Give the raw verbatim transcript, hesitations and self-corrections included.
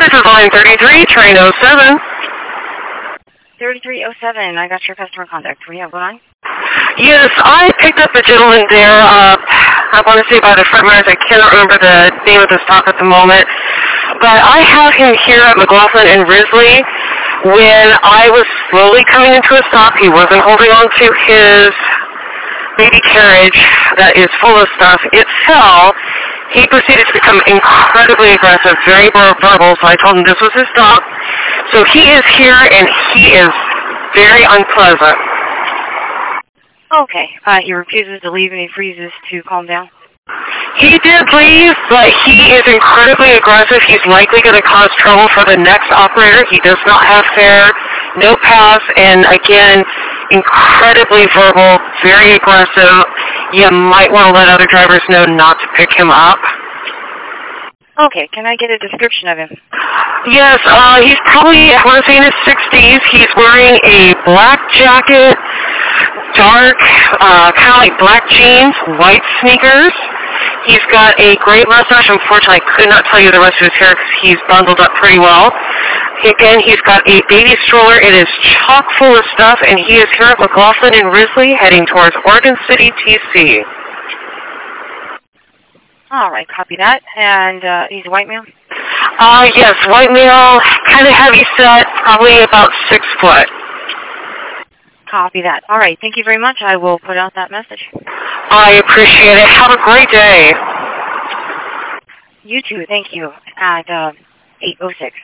this is line thirty-three, train oh seven. thirty-three oh seven, I got your customer contact. We have one. Yes, I picked up a gentleman there, uh, I want to say by the front mirrors. I cannot remember the name of the stop at the moment. But I have him here at McLaughlin and Risley. When I was slowly coming into a stop, he wasn't holding on to his baby carriage that is full of stuff. It fell. He proceeded to become incredibly aggressive, very verbal, so I told him this was his stop. So he is here, and he is very unpleasant. Okay. Uh, he refuses to leave and he freezes to calm down? He did leave, but he is incredibly aggressive. He's likely going to cause trouble for the next operator. He does not have fare, no pass, and again, incredibly verbal, very aggressive. You might want to let other drivers know not to pick him up. Okay, can I get a description of him? Yes, uh, he's probably, I want to say in his sixties. He's wearing a black jacket, dark, uh, kind of like black jeans, white sneakers. He's got a great mustache. Unfortunately, I could not tell you the rest of his hair because he's bundled up pretty well. Again, he's got a baby stroller. It is chock full of stuff, and he is here at McLaughlin and Risley heading towards Oregon City, T C. All right, copy that. And uh, he's a white male? Uh, yes, white male, kind of heavy set, probably about six foot. Copy that. All right, thank you very much. I will put out that message. I appreciate it. Have a great day. You too, thank you, at uh, eight oh six.